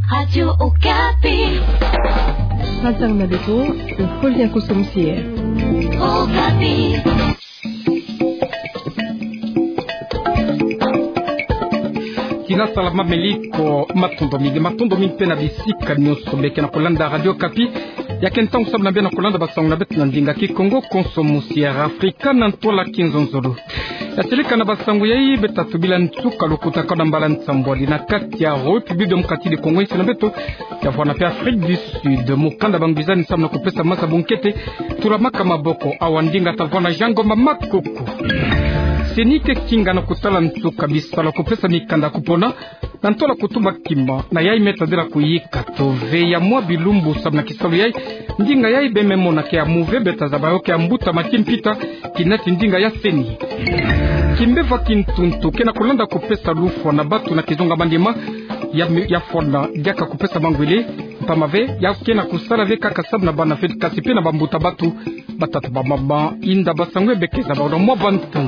Radio Okapi. Razar Mabeto, le folie à consommer. Okapi. Kina salama meliko matondo mingi pena bisika nyoso beke na kolanda Radio Okapi ya kentang sabna bena kolanda basong na bet na ndinga ki Kongo konsomusiera Afrika na ntola kinzonzolo ya seleka na basangu yai betatu bila ntsuka lokuta kona mbala nsambwali na kati ya République démocratique du Congo na beto ya vwana pe Afrique du Sud mukanda bangwizani sabna kupesa masa bunkete tulamaka maboko awandinga tavona jango mamakoko senike kinga na kutala ntsuka bisala kupesa mikanda kupona na ntola kutuma kima na yai metadela kuyika tove ya mwa bilumbu sabna kisalo yai ndinga yai bememo na kia muve betazabayoke ya mbuta makimpita kinati ndinga ya seni kimbeva kintuntu kena kulanda kupesa lufwa na batu na kizonga bandima ya fona diaka kupesa mangwele pamave ya kena kusala veka kasab na bana fedi kasipe na bambuta batu batatu bamama inda basangwe bekeza baoda mwa bantu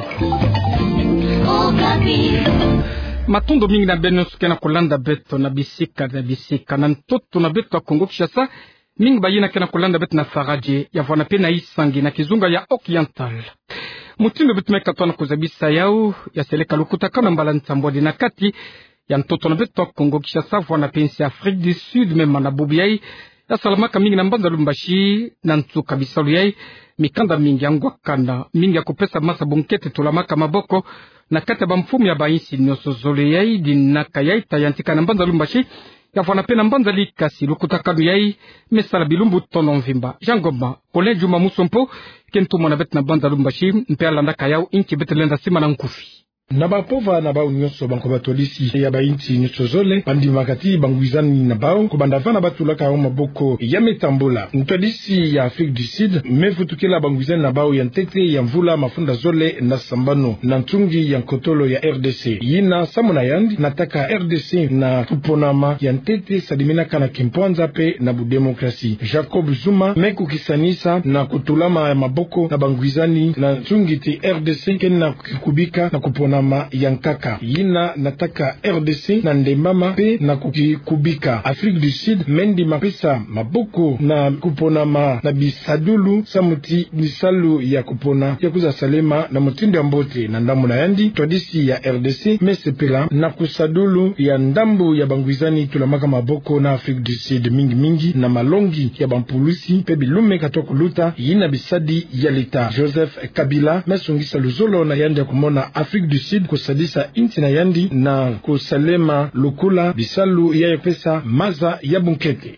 matondo mingi na benos kena kulanda beto na bisika na ntoto na beto ya Kongo Kinshasa mingi bayina kena kulanda beto na faraje ya vwana pe na isangi na kizunga ya Occidental mutindo bitumeka twana kuzabisa yao ya seleka lukuta kana mbala nsambodi na kati ya ntoto na beto Kongo Kinshasa vwana pensi Afrique du Sud mema na bubiyai ya salamaka mingi na mbanza lumbashi na ntsuka bisalu yai mikanda mingi angwa kanda mingi ya kupesa masa bunkete tulamaka maboko na kati ya bamfumu ya bainsi nyoso zole yai dinaka yai tayantika na mbanza lumbashi ya vwana pe na mbanza likasi lukuta kanu yai mesala bilumbu tono mvimba jangoma Pole Juma Musompo kentu mwana bet na banda lumbashi mpea landa kayao inki betelenda sima na nkufi na bapova na bao nyonso banko batolisi ya bainti nyonso zole bandi makati bangwizani na bao kubandavana batulaka ya maboko ya metambola ntolisi ya Afrique du Sud mefutukela bangwizani na bao ya ntete ya mvula mafunda zole na sambano na ntungi ya nkotolo ya RDC yina samona yandi nataka RDC na kuponama ya ntete sadiminaka na kimpwanza pe na budemokrasi Jacob Zuma meku kisanisa na kutulama ya maboko na bangwizani na ntungi te RDC kena kukubika na kuponama yankaka yina nataka RDC na ndemama pe na kukubika Afrique du Sud mendi mapesa maboko na kuponama na bisadulu samuti bisalu ya kupona ya kuza salema na mutindo ya mbote na ndamu na yandi twadisi ya RDC mesepela na kusadulu ya ndambu ya bangwizani tulamaka maboko na Afrique du Sud mingi na malongi ya bampulusi pe bilume katoko luta yina bisadi ya leta Joseph Kabila mesungisa luzolo na yandi ya kumona Afrique du Sud kusadisa inti na yandi na kusalema lukula bisalu ya pesa maza ya bunkete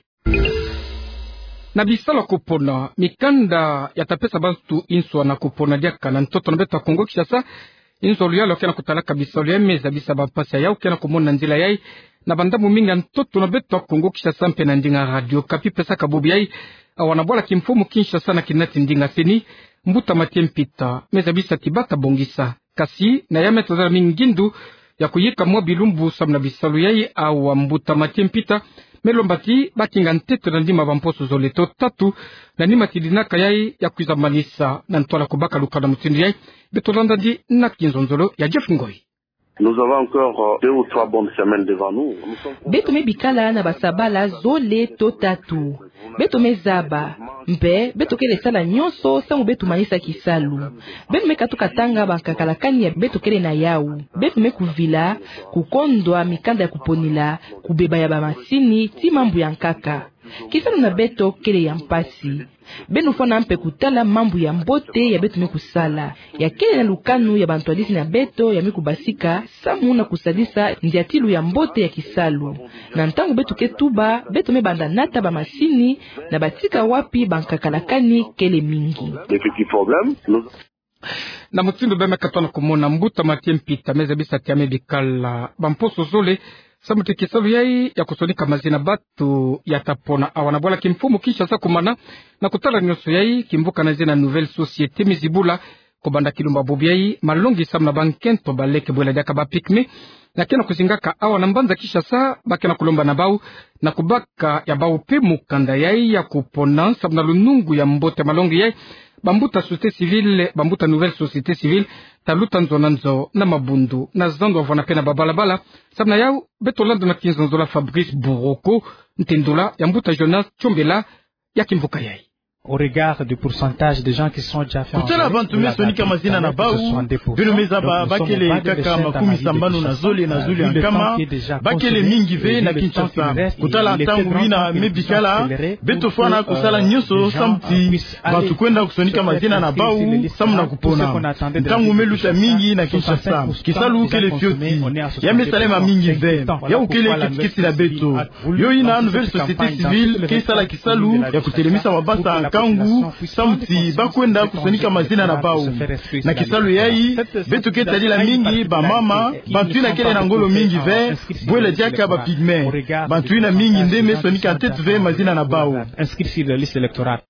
na bisala kupona mikanda ya tapesa bantu inswa na kupona diaka na ntoto na beto Kongo Kinshasa inzo luyalo kena kutalaka bisalu ya meza bisa bampasa yao kena kumona nzila yai na bandamu mingi ntoto na beto Kongo Kinshasa mpe na ndinga Radio Okapi pesa kabubi yai wanabola kimfumu Kinshasa na kinati ndinga seni mbuta matiempita meza bisa tibata bongisa kasi na yame tazara mingindu ya kuyika mwa bilumbu samna bisalu yai au mbuta matiempita melombati bakinga ntete na ndima bamposo zoleto tatu na nima tidinaka yai ya kuizamanisa na ntola kubaka lukana mutindi yai betolanda di na kinzonzolo ya Jeff Ngoi. Nous avons encore 2 ou 3 bonnes semaines devant nous. Beto me bikala na basabala zole to tatu. Beto me zaba. Mpe, beto kele sala nyonso sangu beto manisa kisalu. Beto me katuka tanga bankakalakani ya beto kele na yau. Beto me kuvila, kukondwa mikanda ya kuponila, kubeba ya bamasini, ti mambu ya nkaka. Kisalu na beto kele ya mpasi. Benu fona mpe kutala mambu ya mbote ya beto me kusala. Ya kele na lukanu ya bantuadisi na beto ya mikubasika, samu na kusadisa ndiatilu ya mbote ya kisalu. Na ntangu beto ketuba, beto me banda nata ba masini na batika wapi bankakalakani kele mingi. Na mutindo beme katona kumona mbuta matiempita meza bisa tiame bikala bamposo zole samuti kisalu yai ya kusonika mazina batu ya tapona awanabola kimfumu Kinshasa kumana na kutala nyoso yai kimbuka na zina nouvelle société mizibula kobanda kilumba bobiai malongi samna bankento baleke bwela diaka bapikme na kena kuzingaka awa na mbanza kisha saa bakena kulomba na bau na kubaka ya bau pe mukanda yai ya kupona samna lunungu ya mbote malongi yai bambuta société civile bambuta nouvelle société civile taluta nzonanzo na mabundu na zando avona pena babalabala samna yau betolanda na kinzonzola Fabrice Bouroko ntendola ya mbuta Jonas Chombela ya kimvuka yai. Au regard du pourcentage de gens qui sont déjà fait kutala bantu mesonika mazina na bau bino mezaba bakele kaka makumi sambano na zole ankama bakele mingi ve na Kinshasa kutala ntangu wina mebikala beto fana kusala nyoso samti batu kwenda kusonika mazina na bau samu na kupona ntangu meluta mingi na Kinshasa kisalu kele fioti ya mesalema mingi ve ya ukele kitikiti na beto yo ina nouvelle société civile kisala kisalu ya kutelemisa mabasa kangu samti bakwenda kusonika mazina na bau na kisalu yai betu ketali la mingi ba mama bantu na kele na ngolo mingi ve bwele diaka ba pigme bantu na mingi ndeme sonika tete ve mazina na bau inscrit sur la liste électorale.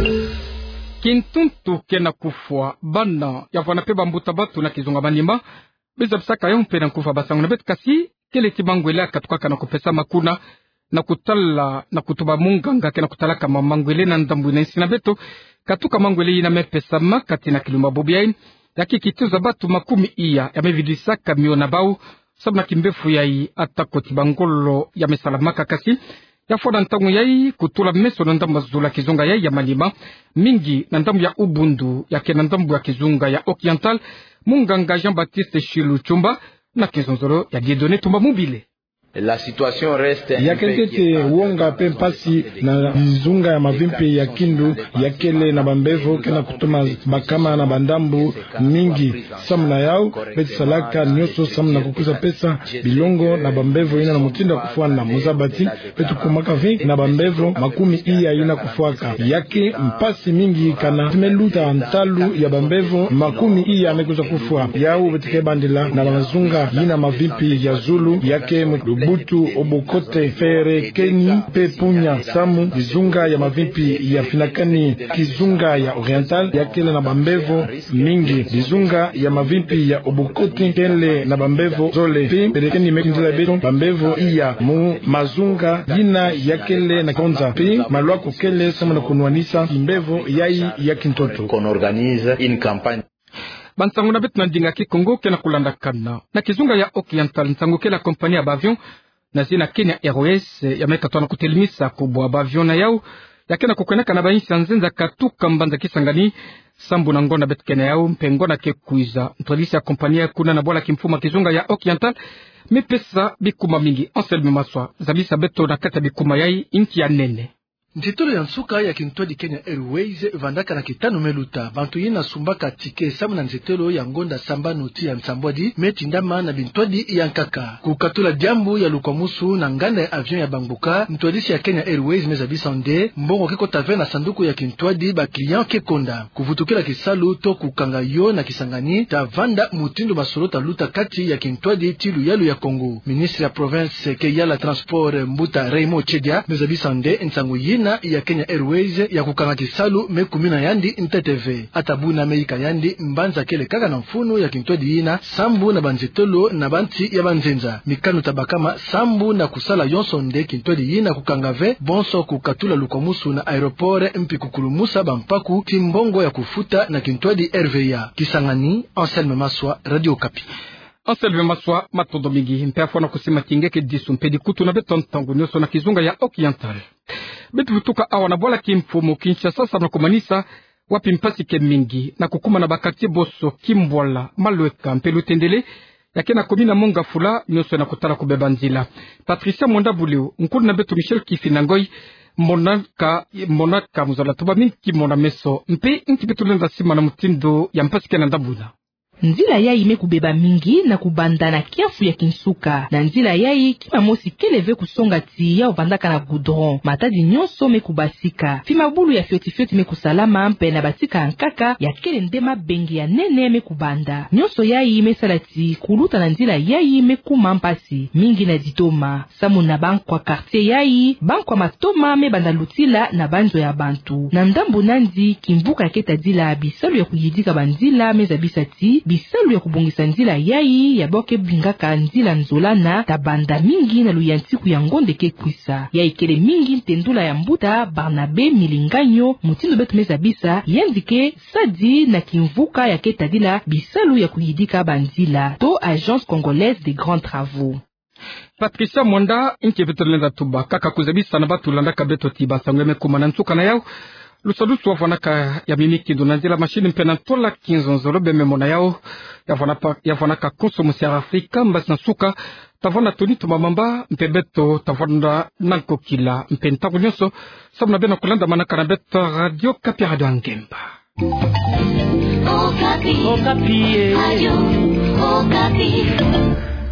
Kintuntu kena kufwa bana ya vana pe bambuta batu na kizunga banimba beza bisaka yompe na kufa basangu na betu kasi kele tibangwele katuka na kupesa makuna na kutala na kutuba munganga kena kutala kama mangwele na ndambu na isi na beto katuka mangwele ina mepesa makati na kiluma bobiain yaki kituza batu makumi iya ya mevidisa kamio na bau sabu na kimbefu yai atakoti bangolo ya mesalamaka kasi ya fona ntangu yai kutula meso na ndambu zula kizunga yai ya malima mingi na ndambu ya ubundu ya kena ndambu ya kizunga ya Occidental munganga Jean-Baptiste Chilu Chumba na kizonzoro ya Dieudonné Tumba Mobile. La situation reste yakekete wonga pe mpasi na bizunga ya mavimpi ya Kindu yakele na bambevo kena kutuma bakama na bandambu mingi samna yao beti salaka nyoso samna kukuza pesa bilongo na bambevo ina na mutinda kufuana muzabati betu kumaka vi na bambevo makumi iya ina kufuaka yake mpasi mingi kana timeluta antalu ya bambevo makumi iya amekuza kufua yao betike bandila na bazunga ina mavimpi ya Zulu yake Butu Obokote Fere Keni Pepunya Samu bizunga ya mavimpi ya Finakani kizunga ya Oriental yakele na bambevo mingi bizunga ya mavimpi ya Obokote kele na bambevo zole pe perekeni mekindila beton bambevo iya mu mazunga yina yakele na konza pe malwa kokele sama na kunwanisa imbevo yai ya kintoto qu'on organise une campagne bansangu na betu na ndinga kikongo kena kulanda kana na kizunga ya Occidental nsangu kela kompani ya bavion na zina Kenya Airways ya meka tona kutelimisa kubwa bavion na yao ya kena kukweneka na bainsi nzenza katuka mbanza kisangani sambu na ngona betu kena yao mpengona kekuiza ntolisi ya kompani ya kuna na bola kimfuma kizunga ya Occidental mipesa bikuma mingi Anselme Maswa zabisa beto na kata bikuma yai inki ya nene Ntitolo ya nsuka ya kintodi Kenya Airways vandaka na kitano meluta bantu yina sumbaka tike samu na nzetelo ya ngonda samba nuti ya nsambwadi metindama na bintodi ya nkaka kukatula diambu ya lukomusu na nganda ya avion ya bangbuka ntodisi ya Kenya Airways mezabisa nde mbongo kiko tave na sanduku ya kintodi ba client kekonda kuvutukila kisalu to kukanga yo na kisangani ta vanda mutindo masolota luta kati ya kintodi tilu yalu ya Kongo. Ministre ya province ke ya la transport Mbuta Raymond Chedia mezabisa nde nsangu yina ya Kenya Airways ya kukanga kisalu mekumina yandi ntetv atabuna meika yandi mbanza kele kaka na mfunu ya kintodi yina sambu na banzetolo na banti ya banzenza mikanu tabakama sambu na kusala yonso nde kintodi yina kukangave bonso kukatula lukomusu na aeroport mpi kukulumusa bampaku timbongo ya kufuta na kintodi RVA Kisangani. Anselme Maswa, Radio Okapi. Anselme Maswa matondo mingi mpe afona kusima kingeke disu mpe dikutu na beton tangu nyoso na kizunga ya Occidental betu vutuka awa na bola kimfumo Kinshasa sasa na kumanisa wapi mpasi ke mingi na kukuma na bakati boso Kimbwala Malweka mpelu tendele yake na komina monga fula nyoso na kutala kubeba nzila Patricia Monda Buleu nkulu na betu Michel Kifinangoi monaka muzala tuba minki mona meso mpe inki betu lenda sima na mutindo ya mpasi ke na ndabuna nzila yayi mekubeba mingi na kubanda na kiafu ya Kinsuka na nzila yayi kima mosi keleve kusonga ti ya ovandaka na goudron matadi nyonso mekubasika fimabulu ya fioti mekusalama mpe na batika ankaka ya kele ndema bengi ya nene mekubanda nyonso yayi mesala ti kuluta na nzila yayi mekuma mpasi mingi na ditoma samu na bankwa quartier yayi bankwa matoma mebanda lutila na banzo ya bantu na ndambo nandi kimbuka keta dila bisalu ya kuyidika banzila meza bisati bisalu ya kubongisa nzila yayi ya boke bingaka nzila nzolana tabanda mingi na luyantiku ya ngonde ke kwisa ya ikele mingi ntendula ya mbuta Barnabe milinganyo mutindo betu meza bisa yandike sadi na kimvuka ya keta dila bisalu ya kuyidika banzila to Agence Congolaise des Grands Travaux. Patricia Mwanda inke betolenda tuba kaka kuzebisa na batu landa kabeto tiba sangweme kumana nsuka na yao lusadusu wafanaka ya mimiki dunanzila mashini mpena tola kinzonzolo beme mona yao yafanaka konso musiara Afrika mbasi na suka tavona tonitu mamamba mpebeto tavona nanko kila mpenta kunyoso sabu na bena kulanda manaka na beto Radio Kapi Radio Angemba. Okapi. Okapi. Radio Okapi.